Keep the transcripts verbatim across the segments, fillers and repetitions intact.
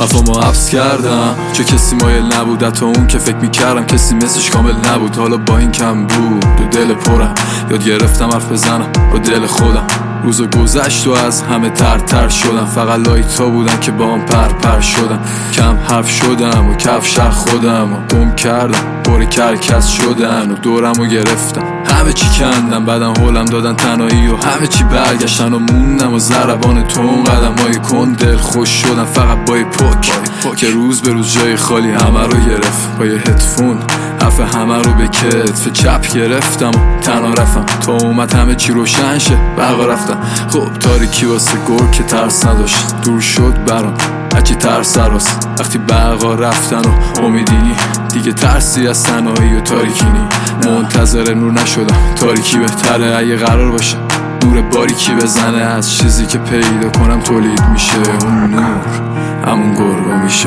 حرفامو حبس کردم چه کسی مایل نبود، حتی اون که فکر میکردم کسی مثلش کامل نبود. حالا با این کم بود دو دل پرم، یاد گرفتم حرف بزنم با دل خودم. روزا گذشت و از همه تر تر شدم، فقط لایتا بودن که با هم پر پر شدم. کم حرف شدم و کفشر خودم و گم کردم، پر کرکس شدن و دورم و گرفتم. همه چی کندم بعدم هولم دادن تنهایی و همه چی برگشتن و موندم و ضربان تو اون قدم های کن دل خوش شدم. فقط با یه پک که روز به روز جای خالی همه رو گرفت. با یه هدفون حرف همه رو به کتف چپ گرفتم و تنها رفتم تا اومد همه چی روشن شه. برقا رفتم خب تاریکی واسه گور که ترس نداشت، دور شد برام هرچی ترس راست. وقتی برقا رفتن و امیدینی دیگه ترسی از تنهایی و تاریکینی. منتظر نور نشدم، تاریکی بهتره اگه قرار باشه نور باریکی بزنه. از چیزی که پیدا کنم تولید میشه، اون نور همون گربه میشه.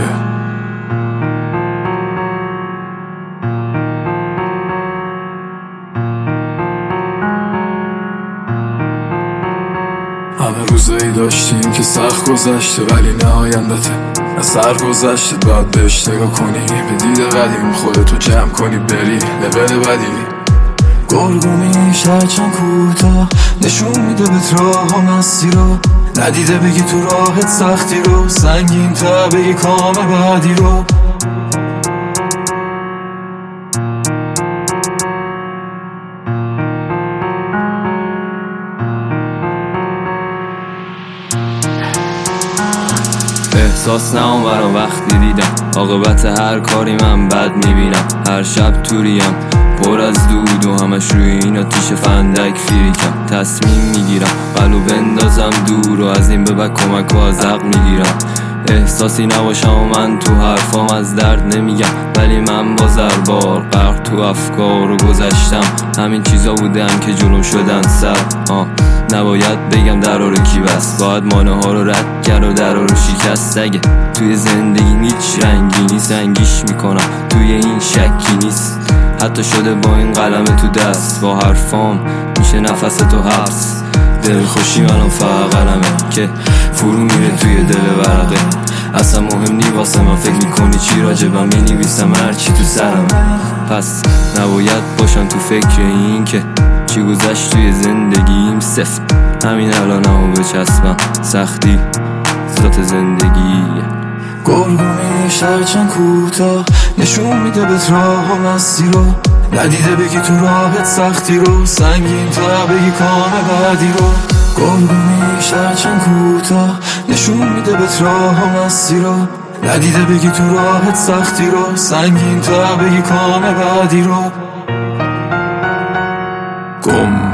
همه روزایی داشتیم که سخت گذشته ولی نه آیندته، نه سر گذشته باید بهش نگاه کنی. به دید قدیم خودتو جمع کنی بری لول بدی. گرگومیش هرچند کوتاه نشون میده بهت راه و مسیر رو، ندیده بگی تو راهت سختی رو، سنگین تا بگی کام بعدی رو. احساس نام برام وقتی دیدم عاقبت هر کاری من بد میبینم. هر شب توریم پر از دود و همش روی این آتیش فندک فیریکم. تصمیم میگیرم قلو بندازم دور و از این به بعد کمک و از حق میگیرم. احساسی نباشم و من تو حرفام از درد نمیگم، ولی من با زربار غرق تو افکار و گذشتم. همین چیزا بودم که جلوم شدن سر آه. نباید بگم درا رو کی بست، باید مانه ها رو رد کرد و درا رو شکست. اگه توی زندگی هیچ رنگی نیست رنگیش میکنم، توی این شکی نیست. حتی شده با این قلم تو دست، با حرفام میشه نفس تو حبس. دل خوشی منم فقط قلمه که فرو میره توی دل ورقه. اصلا مهم نی واسه من فکر میکنی چی راجبم مینویسم هرچی تو سرم. پس نباید باشم تو فکر این که چی گذشت توی زندگیم سفت. همین الانمو بچسبم، سختی ذات زندگی. گرگومیش هرچند کوتاه نشون میده بهت راه و مسیر رو، ندیده بگی تو راهت سختی رو، سنگین تا بگی کام بعدی رو. گرگومیش هرچند کوتاه نشون میده بهت راه و مسیر رو، ندیده بگی تو راهت سختی رو، سنگین تا بگی کام بعدی رو. گم